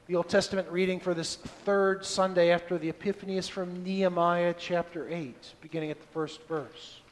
The Old Testament reading for this third Sunday after the Epiphany is from Nehemiah chapter 8, beginning at the first verse.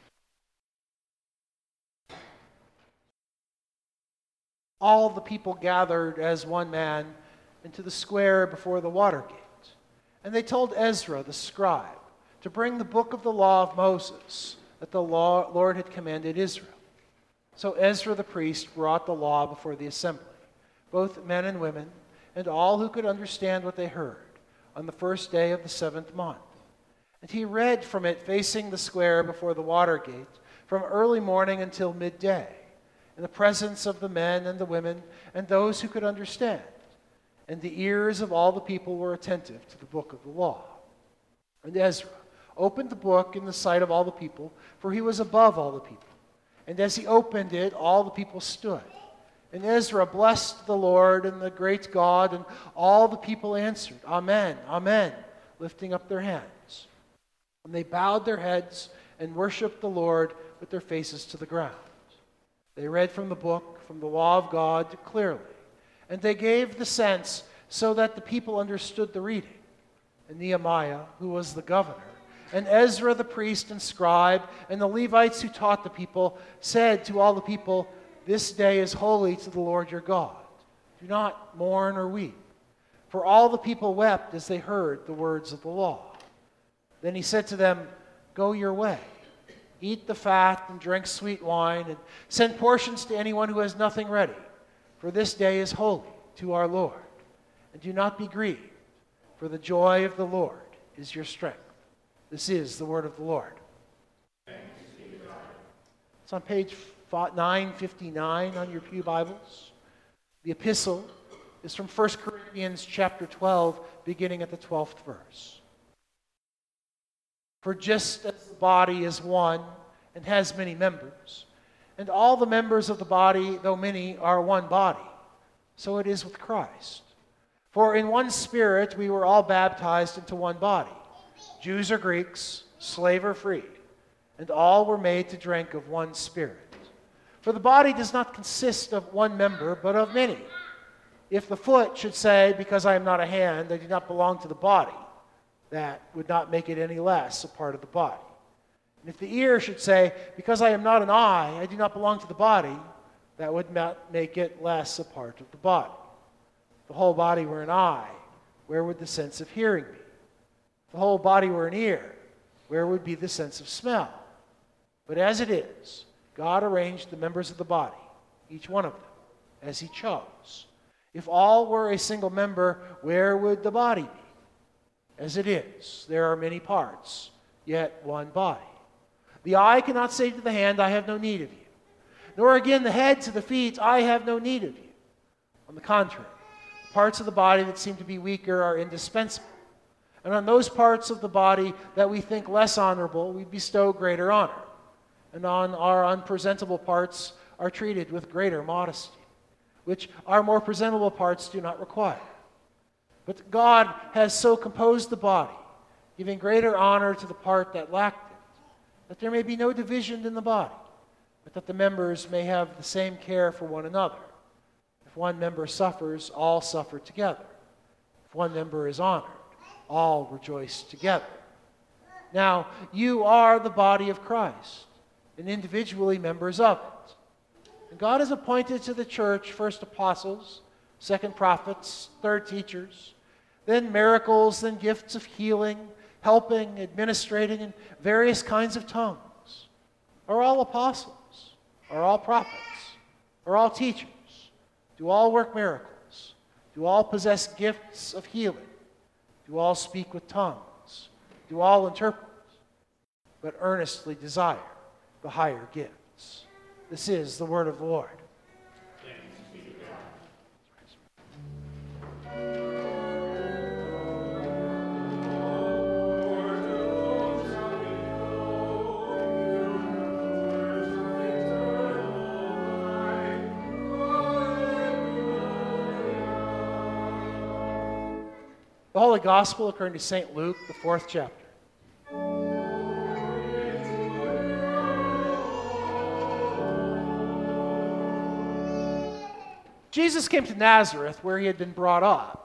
All the people gathered as one man into the square before the water gate. And they told Ezra the scribe to bring the book of the law of Moses that the Lord had commanded Israel. So Ezra the priest brought the law before the assembly, both men and women, and all who could understand what they heard, on the first day of the 7th month. And he read from it facing the square before the water gate, from early morning until midday, in the presence of the men and the women and those who could understand. And the ears of all the people were attentive to the book of the law. And Ezra opened the book in the sight of all the people, for he was above all the people. And as he opened it, all the people stood. And Ezra blessed the Lord and the great God, and all the people answered, Amen, Amen, lifting up their hands. And they bowed their heads and worshiped the Lord with their faces to the ground. They read from the book, from the law of God, clearly. And they gave the sense so that the people understood the reading. And Nehemiah, who was the governor, and Ezra the priest and scribe, and the Levites who taught the people, said to all the people, This day is holy to the Lord your God. Do not mourn or weep. For all the people wept as they heard the words of the law. Then he said to them, Go your way. Eat the fat and drink sweet wine, and send portions to anyone who has nothing ready. For this day is holy to our Lord. And do not be grieved, for the joy of the Lord is your strength. This is the word of the Lord. It's on page 959 on your pew Bibles. The epistle is from 1 Corinthians chapter 12, beginning at the 12th verse. For just as the body is one and has many members, and all the members of the body, though many, are one body, so it is with Christ. For in one Spirit we were all baptized into one body, Jews or Greeks, slave or free, and all were made to drink of one Spirit. For the body does not consist of one member, but of many. If the foot should say, Because I am not a hand, I do not belong to the body, that would not make it any less a part of the body. And if the ear should say, Because I am not an eye, I do not belong to the body, that would not make it less a part of the body. If the whole body were an eye, where would the sense of hearing be? If the whole body were an ear, where would be the sense of smell? But as it is, God arranged the members of the body, each one of them, as he chose. If all were a single member, where would the body be? As it is, there are many parts, yet one body. The eye cannot say to the hand, I have no need of you. Nor again the head to the feet, I have no need of you. On the contrary, the parts of the body that seem to be weaker are indispensable. And on those parts of the body that we think less honorable, we bestow greater honor. And on our unpresentable parts are treated with greater modesty, which our more presentable parts do not require. But God has so composed the body, giving greater honor to the part that lacked it, that there may be no division in the body, but that the members may have the same care for one another. If one member suffers, all suffer together. If one member is honored, all rejoice together. Now, you are the body of Christ, and individually members of it. And God has appointed to the church first apostles, second prophets, third teachers, then miracles, then gifts of healing, helping, administrating, and various kinds of tongues. Are all apostles? Are all prophets? Are all teachers? Do all work miracles? Do all possess gifts of healing? Do all speak with tongues? Do all interpret? But earnestly desire the higher gifts. This is the word of the Lord. The Holy Gospel according to St. Luke, the 4th chapter. Jesus came to Nazareth, where he had been brought up.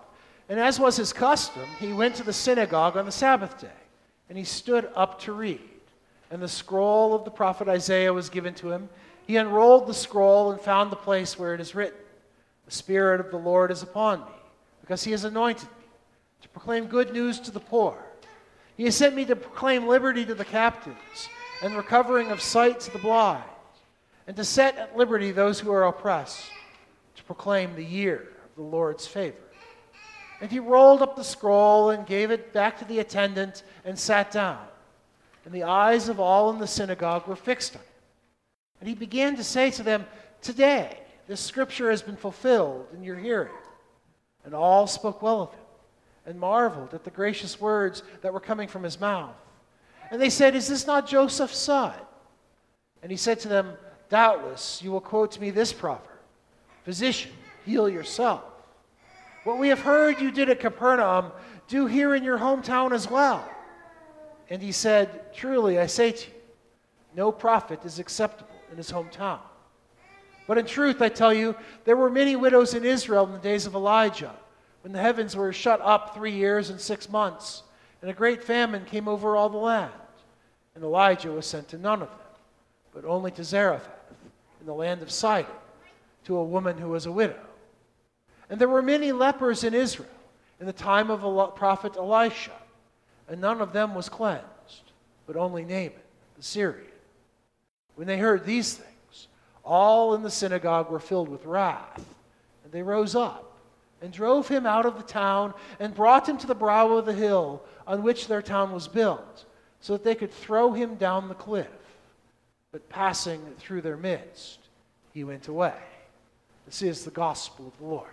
And as was his custom, he went to the synagogue on the Sabbath day, and he stood up to read. And the scroll of the prophet Isaiah was given to him. He unrolled the scroll and found the place where it is written, "The Spirit of the Lord is upon me, because he has anointed me to proclaim good news to the poor. He has sent me to proclaim liberty to the captives and recovering of sight to the blind, and to set at liberty those who are oppressed, to proclaim the year of the Lord's favor." And he rolled up the scroll and gave it back to the attendant and sat down. And the eyes of all in the synagogue were fixed on him. And he began to say to them, "Today this scripture has been fulfilled in your hearing." And all spoke well of him and marveled at the gracious words that were coming from his mouth. And they said, "Is this not Joseph's son?" And he said to them, "Doubtless you will quote to me this proverb, 'Physician, heal yourself. What we have heard you did at Capernaum, do here in your hometown as well." And he said, "Truly I say to you, no prophet is acceptable in his hometown. But in truth I tell you, there were many widows in Israel in the days of Elijah, when the heavens were shut up 3 years and 6 months, and a great famine came over all the land. And Elijah was sent to none of them, but only to Zarephath in the land of Sidon, to a woman who was a widow. And there were many lepers in Israel in the time of prophet Elisha, and none of them was cleansed, but only Naaman the Syrian." When they heard these things, all in the synagogue were filled with wrath, and they rose up and drove him out of the town and brought him to the brow of the hill on which their town was built, so that they could throw him down the cliff. But passing through their midst, he went away. This is the gospel of the Lord.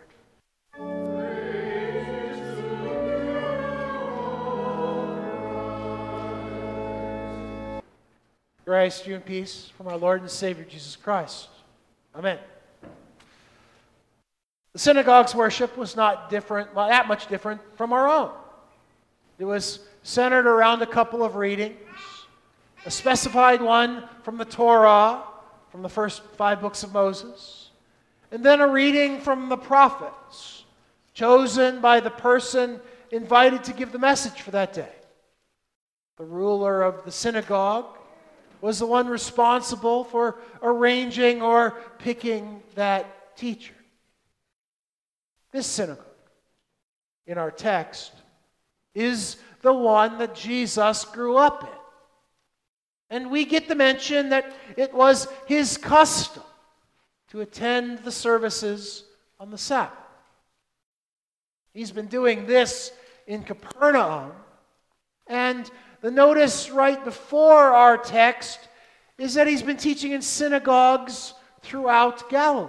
Grace to you and peace from our Lord and Savior Jesus Christ. Amen. The synagogue's worship was not that much different from our own. It was centered around a couple of readings, a specified one from the Torah, from the first 5 books of Moses, and then a reading from the prophets, chosen by the person invited to give the message for that day. The ruler of the synagogue was the one responsible for arranging or picking that teacher. This synagogue, in our text, is the one that Jesus grew up in. And we get the mention that it was his custom to attend the services on the Sabbath. He's been doing this in Capernaum, and the notice right before our text is that he's been teaching in synagogues throughout Galilee.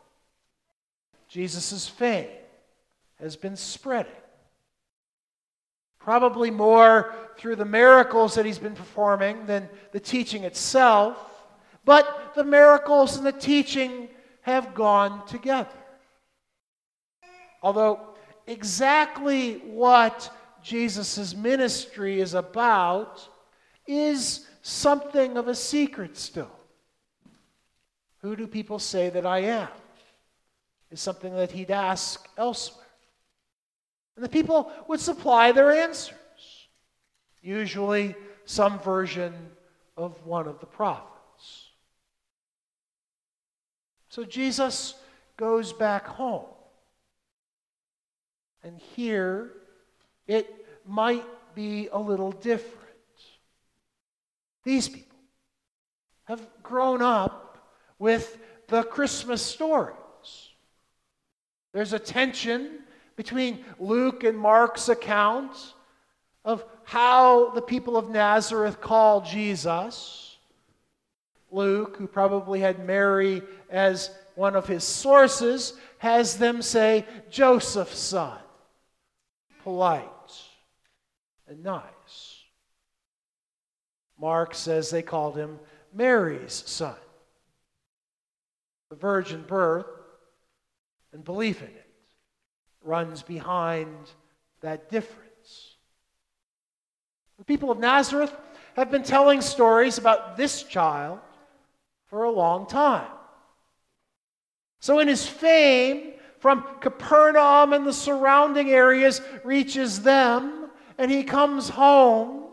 Jesus' fame has been spreading. Probably more through the miracles that he's been performing than the teaching itself, but the miracles and the teaching have gone together. Although exactly what Jesus' ministry is about is something of a secret still. Who do people say that I am? Is something that he'd ask elsewhere. And the people would supply their answers. Usually some version of one of the prophets. So Jesus goes back home. And here it might be a little different. These people have grown up with the Christmas stories. There's a tension between Luke and Mark's account of how the people of Nazareth call Jesus. Luke, who probably had Mary as one of his sources, has them say Joseph's son. Polite and nice. Mark says they called him Mary's son. The virgin birth and belief in it runs behind that difference. The people of Nazareth have been telling stories about this child for a long time. So in his fame from Capernaum and the surrounding areas reaches them, and he comes home,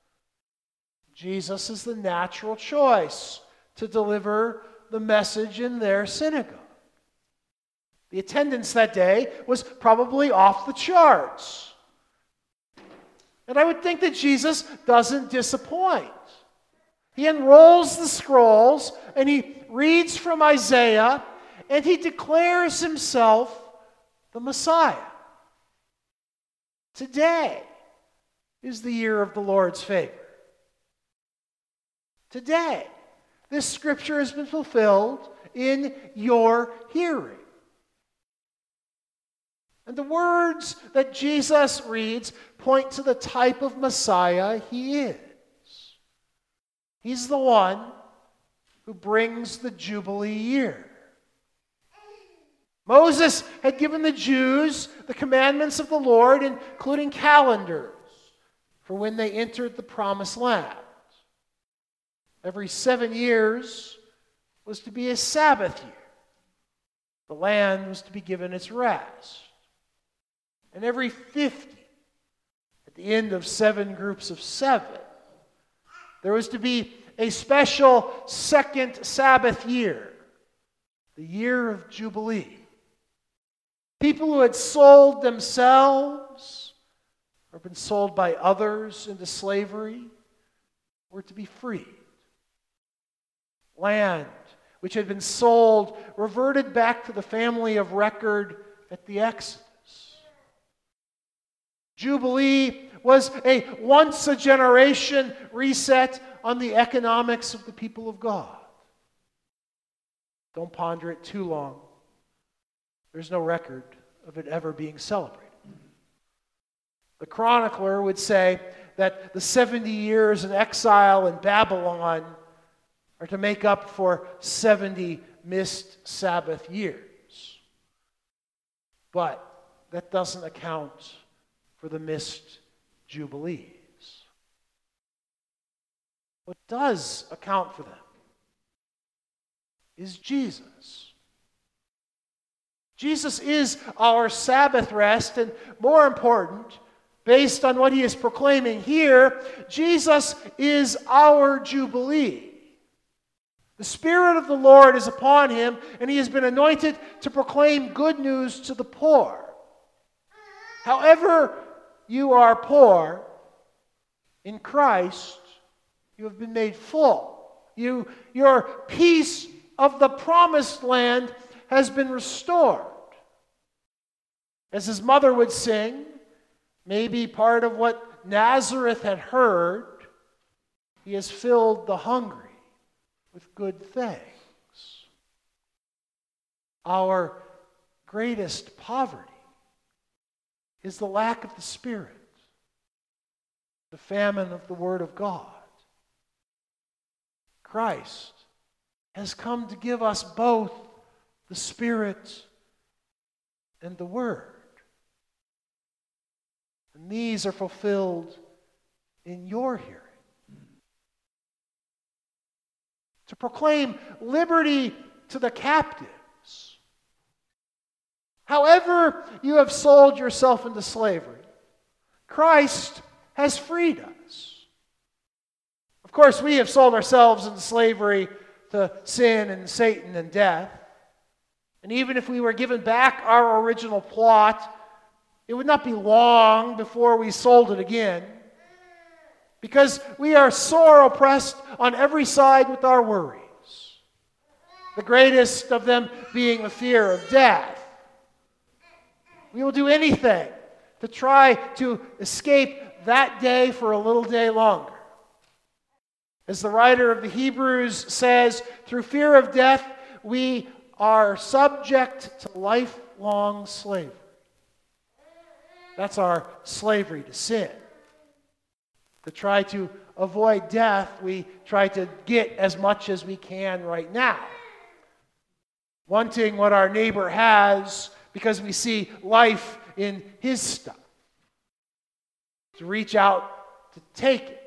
Jesus is the natural choice to deliver the message in their synagogue. The attendance that day was probably off the charts. And I would think that Jesus doesn't disappoint. He unrolls the scrolls and he reads from Isaiah and he declares himself the Messiah. Today is the year of the Lord's favor. Today, this scripture has been fulfilled in your hearing. And the words that Jesus reads point to the type of Messiah he is. He's the one who brings the Jubilee year. Moses had given the Jews the commandments of the Lord, including calendars, for when they entered the Promised Land. Every 7 years was to be a Sabbath year. The land was to be given its rest. And every 50, at the end of 7 groups of 7, there was to be a special second Sabbath year, the year of Jubilee. People who had sold themselves or been sold by others into slavery were to be freed. Land which had been sold reverted back to the family of record at the Exodus. Jubilee was a once-a-generation reset on the economics of the people of God. Don't ponder it too long. There's no record of it ever being celebrated. The chronicler would say that the 70 years in exile in Babylon are to make up for 70 missed Sabbath years. But that doesn't account for the missed Jubilees. What does account for them is Jesus. Jesus is our Sabbath rest, and more important, based on what he is proclaiming here, Jesus is our Jubilee. The Spirit of the Lord is upon him, and he has been anointed to proclaim good news to the poor. However you are poor, in Christ you have been made full. Your piece of the promised land has been restored. As his mother would sing, maybe part of what Nazareth had heard, he has filled the hungry with good things. Our greatest poverty is the lack of the Spirit, the famine of the Word of God. Christ has come to give us both the Spirit and the Word. And these are fulfilled in your hearing. To proclaim liberty to the captives. However you have sold yourself into slavery, Christ has freed us. Of course, we have sold ourselves into slavery to sin and Satan and death. And even if we were given back our original plot, it would not be long before we sold it again. Because we are sore oppressed on every side with our worries. The greatest of them being the fear of death. We will do anything to try to escape that day for a little day longer. As the writer of the Hebrews says, through fear of death, we are subject to lifelong slavery. That's our slavery to sin. To try to avoid death, we try to get as much as we can right now. Wanting what our neighbor has because we see life in his stuff. To reach out to take it.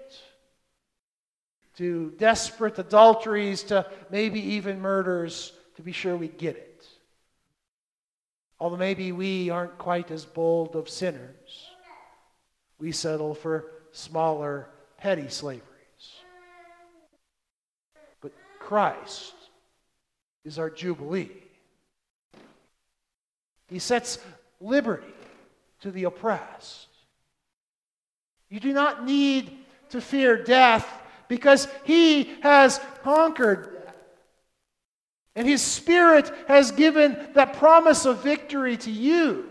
To desperate adulteries, to maybe even murders, to be sure we get it. Although maybe we aren't quite as bold of sinners, we settle for smaller, petty slaveries. But Christ is our Jubilee. He sets liberty to the oppressed. You do not need to fear death because He has conquered death. And His Spirit has given that promise of victory to you.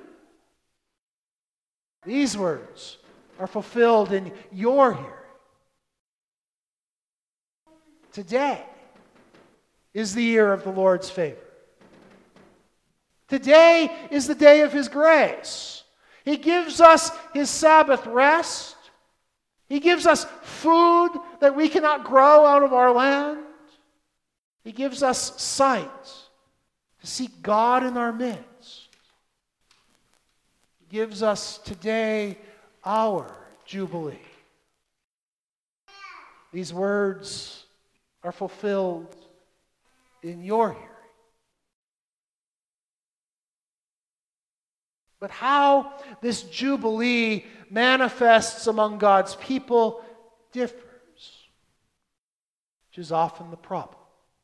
These words are fulfilled in your hearing. Today is the year of the Lord's favor. Today is the day of His grace. He gives us His Sabbath rest. He gives us food that we cannot grow out of our land. He gives us sight to seek God in our midst. He gives us today our Jubilee. These words are fulfilled in your hearing. But how this Jubilee manifests among God's people differs, which is often the problem.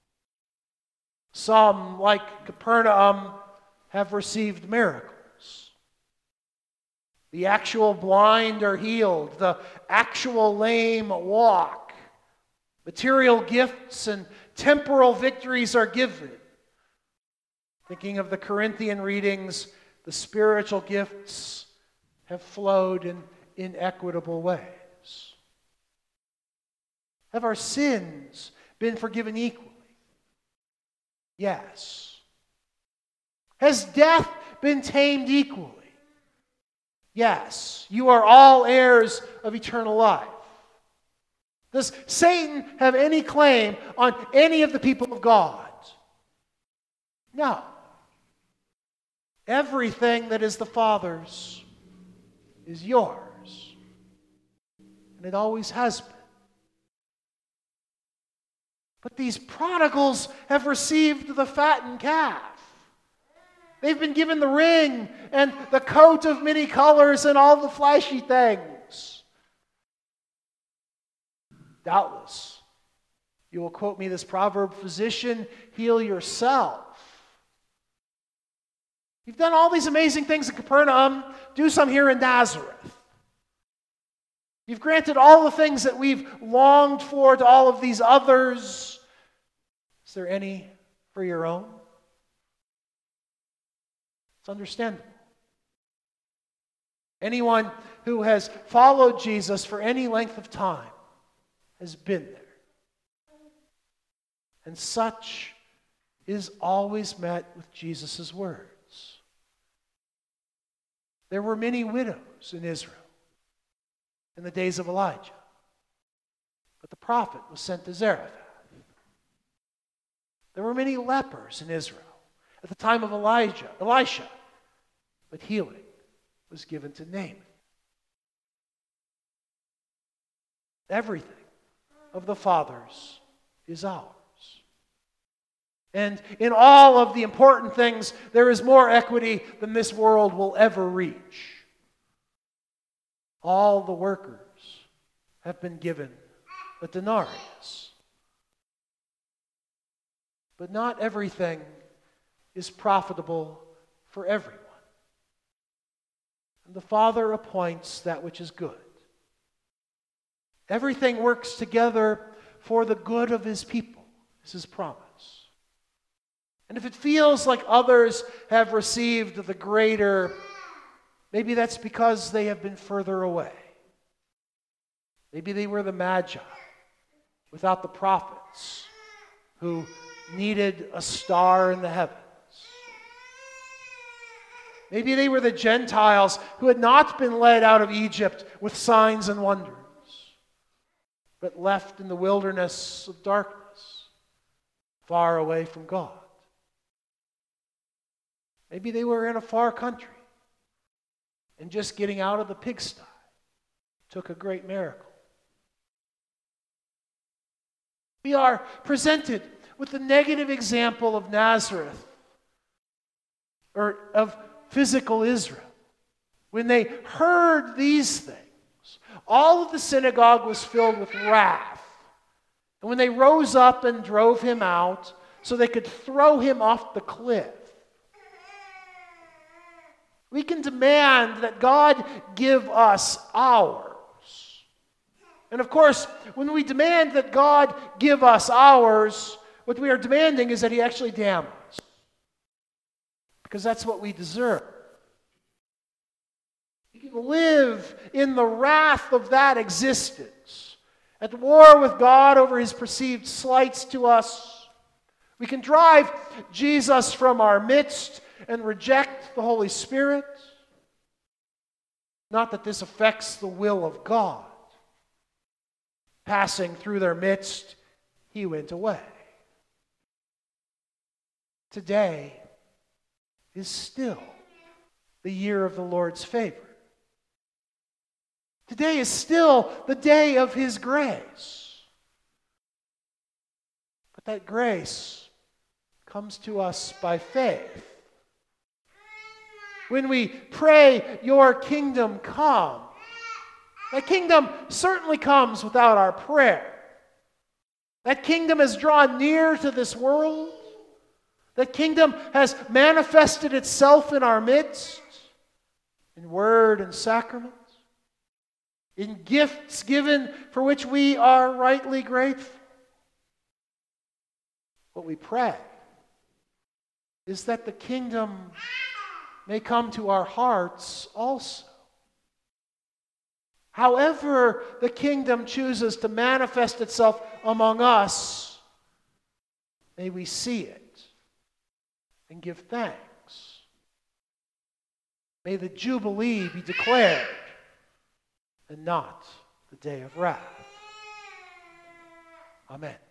Some, like Capernaum, have received miracles. The actual blind are healed. The actual lame walk. Material gifts and temporal victories are given. Thinking of the Corinthian readings, the spiritual gifts have flowed in inequitable ways. Have our sins been forgiven equally? Yes. Has death been tamed equally? Yes. You are all heirs of eternal life. Does Satan have any claim on any of the people of God? No. Everything that is the Father's is yours. And it always has been. But these prodigals have received the fattened calf. They've been given the ring and the coat of many colors and all the flashy things. Doubtless, you will quote me this proverb, "Physician, heal yourself." You've done all these amazing things in Capernaum, do some here in Nazareth. You've granted all the things that we've longed for to all of these others. Is there any for your own? It's understandable. Anyone who has followed Jesus for any length of time has been there. And such is always met with Jesus' words. There were many widows in Israel in the days of Elijah, but the prophet was sent to Zarephath. There were many lepers in Israel at the time of Elisha, but healing was given to Naaman. Everything of the Father's is ours. And in all of the important things, there is more equity than this world will ever reach. All the workers have been given a denarius. But not everything is profitable for everyone. And the Father appoints that which is good. Everything works together for the good of His people, is His promise. And if it feels like others have received the greater, maybe that's because they have been further away. Maybe they were the Magi without the prophets who needed a star in the heavens. Maybe they were the Gentiles who had not been led out of Egypt with signs and wonders, but left in the wilderness of darkness, far away from God. Maybe they were in a far country, and just getting out of the pigsty took a great miracle. We are presented with the negative example of Nazareth, or of physical Israel, when they heard these things, all of the synagogue was filled with wrath. And when they rose up and drove him out so they could throw him off the cliff, we can demand that God give us ours. And of course, when we demand that God give us ours, what we are demanding is that He actually damn us. Because that's what we deserve. We can live in the wrath of that existence, at war with God over His perceived slights to us. We can drive Jesus from our midst and reject the Holy Spirit. Not that this affects the will of God. Passing through their midst, He went away. Today is still the year of the Lord's favor. Today is still the day of His grace. But that grace comes to us by faith. When we pray, "Your kingdom come," that kingdom certainly comes without our prayer. That kingdom has drawn near to this world. That kingdom has manifested itself in our midst, in word and sacrament, in gifts given for which we are rightly grateful. What we pray is that the kingdom may come to our hearts also. However the kingdom chooses to manifest itself among us, may we see it and give thanks. May the Jubilee be declared and not the day of wrath. Amen.